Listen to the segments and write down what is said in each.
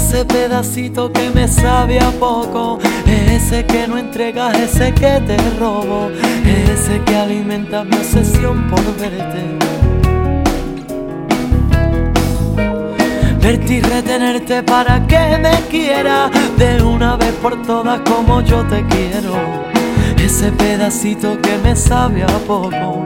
ese pedacito que me sabe a poco, ese que no entregas, ese que te robo, ese que alimenta mi obsesión por verte. Verte y retenerte para que me quiera de una vez por todas como yo te quiero, ese pedacito que me sabe a poco.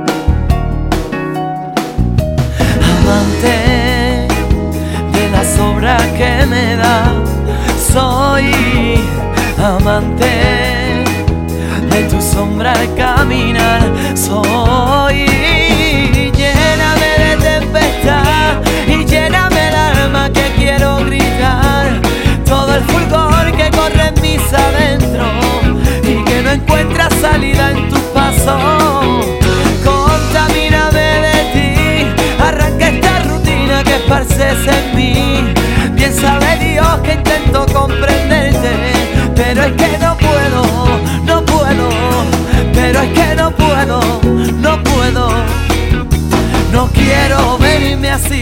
Amante de las obras que me da, soy amante de tu sombra al caminar, soy. Lléname de tempestad y lléname el alma que quiero gritar, todo el fulgor que corre en mis adentros y que no encuentra salida en tus pasos. Contamíname de ti, arranca esta rutina que esparces en mí. Bien sabe Dios que intento comprenderte, pero es que no puedo, no puedo, pero es que no puedo, no puedo, no quiero verme así.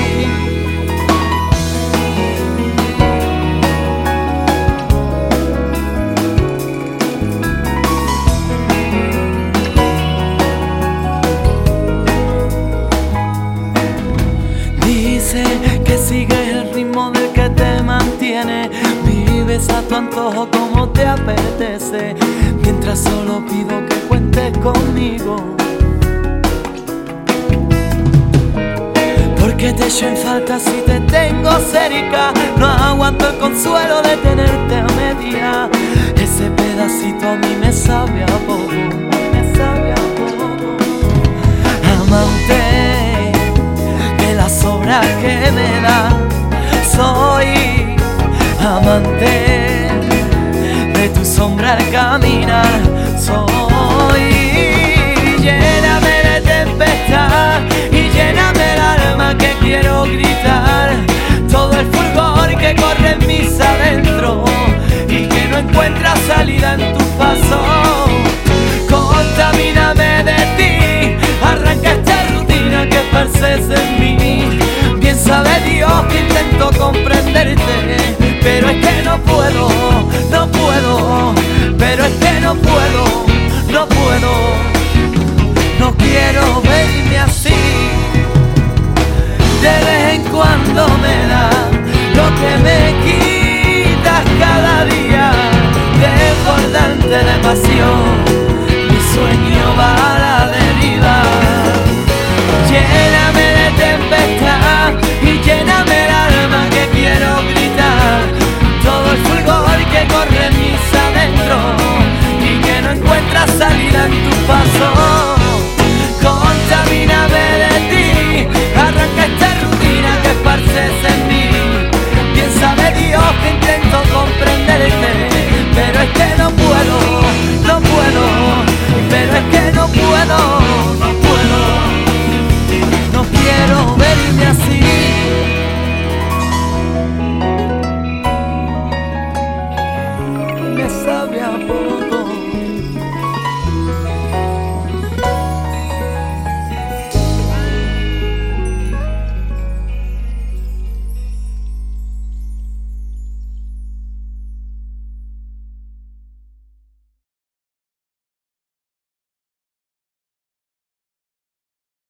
Dice que sigues el ritmo del que te mantiene, vives a tu antojo como te apetece, mientras solo pido que cuentes conmigo. Porque te echo en falta si te tengo cerca, no aguanto el consuelo de